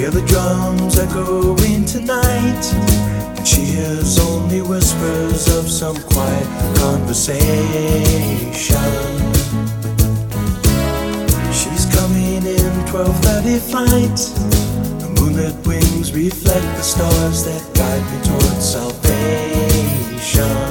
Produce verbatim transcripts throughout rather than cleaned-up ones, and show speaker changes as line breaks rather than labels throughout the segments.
Hear the drums echoing tonight, and she hears only whispers of some quiet conversation. She's coming in twelve thirty flight. The moonlit wings reflect the stars that guide me towards salvation.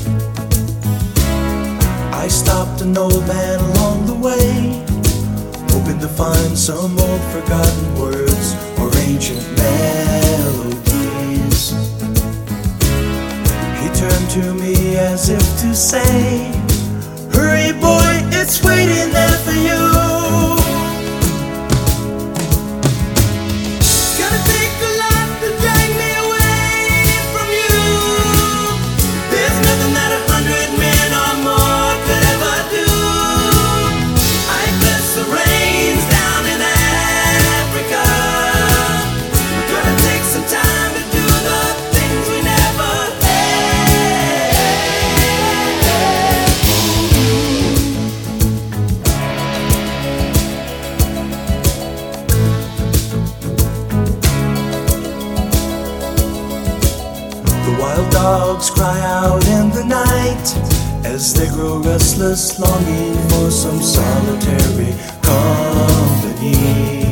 I stopped an old man along the way, hoping to find some old forgotten words or ancient melodies. He turned to me as if to say, "Hurry boy, it's waiting there for you." Gonna take a lot to drag me away from you. There's nothing that a hundred men or more could ever do. I bless the rains down in Africa. We're gonna take some time to do the things we never The wild dogs cry out in the night as they grow restless, longing for some solitary company.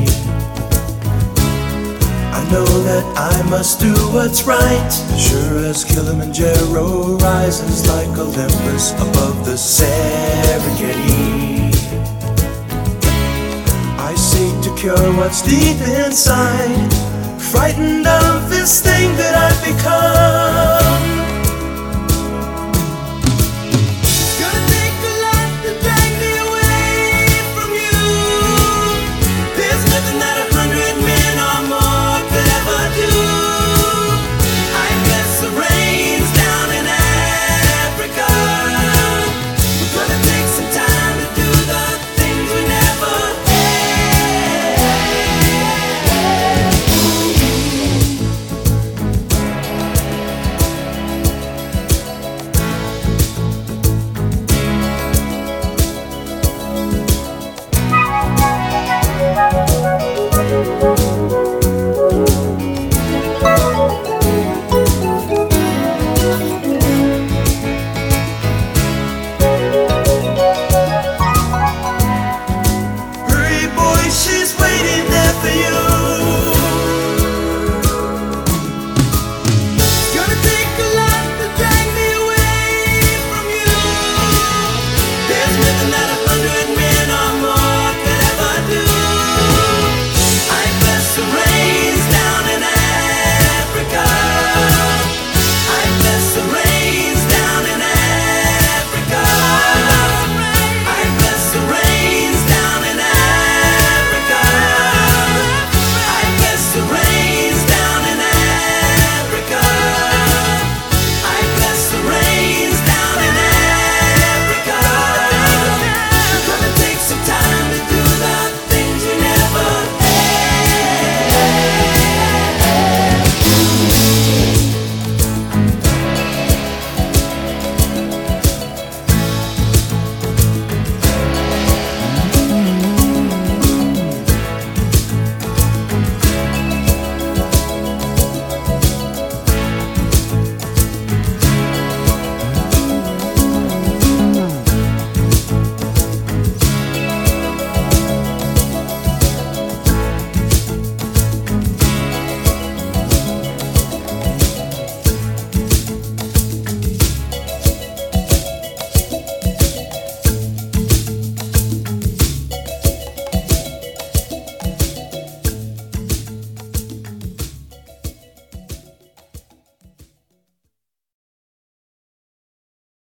I know that I must do what's right, sure as Kilimanjaro rises like Olympus above the Serengeti. I seek to cure what's deep inside, frightened of this thing that I've become.